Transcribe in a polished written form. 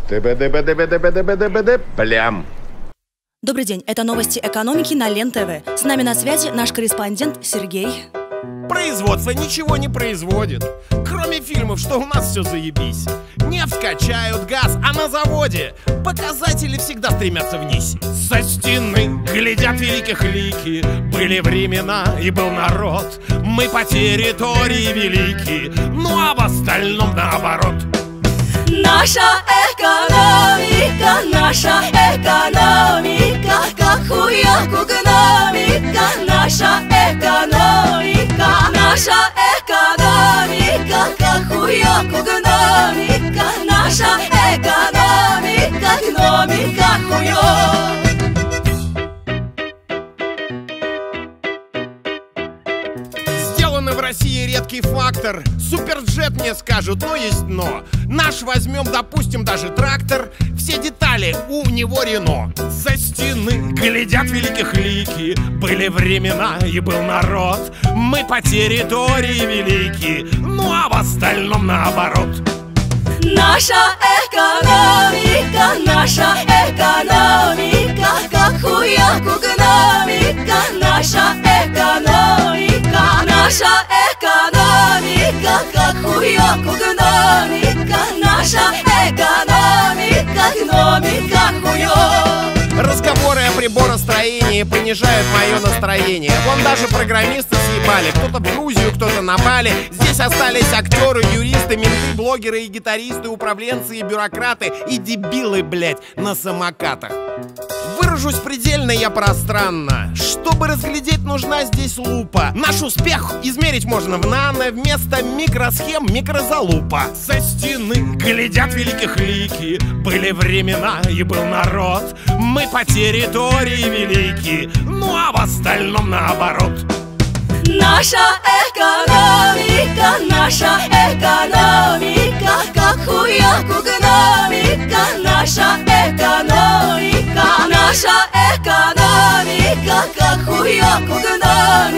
Плям. Добрый день, это новости экономики на Лен-ТВ. С нами на связи наш корреспондент Сергей. Производство ничего не производит, кроме фильмов, что у нас все заебись. Нефть качают, газ, а на заводе показатели всегда стремятся вниз. Со стены глядят великих лики, были времена и был народ. Мы по территории велики, ну а в остальном наоборот. Наша экономика, как хуяку гномика. Наша экономика, как хуяку гномика. Наша экономика, гномика хуёк. Сделанный в России редкий фактор. Суперджет мне скажут, но есть но. Наш возьмем, допустим, даже трактор. Все детали у него Рено. За стены глядят великих лики, были времена и был народ. Мы по территории велики, ну а в остальном наоборот. Наша экономика, как хуяку гномика. Наша экономика, как хуяку гномика. Наша экономика, гномика хуёк. Разговоры о приборостроении понижают мое настроение. Вон даже программисты съебали. Кто-то в Грузию, кто-то на Бали. Здесь остались актеры, юристы, менты, блогеры и гитаристы, управленцы и бюрократы. И дебилы, блять, на самокатах. Выражусь предельно я пространно. Чтобы разглядеть, нужна здесь лупа. Наш успех измерить можно в нано. Вместо микросхем микрозалупа. Со стены глядят великих лики, были времена и был народ. Мы по территории велики, ну а в остальном наоборот. Наша экономика, как хуяку гномика. Наша экономика, как хуяку гномика.